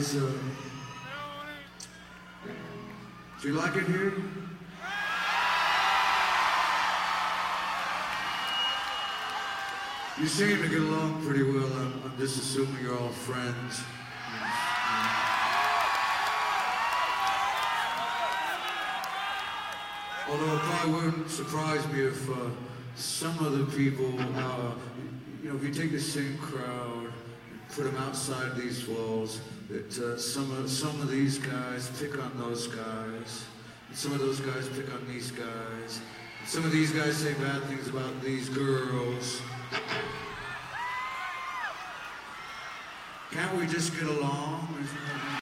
guys, do you like it here? You seem to get along pretty well. I'm just assuming you're all friends. Although it probably wouldn't surprise me if some of the people, you know, if you take the same crowd and put them outside these walls, that some of these guys pick on those guys, and some of those guys pick on these guys, and some of these guys say bad things about these girls. Can't we just get along?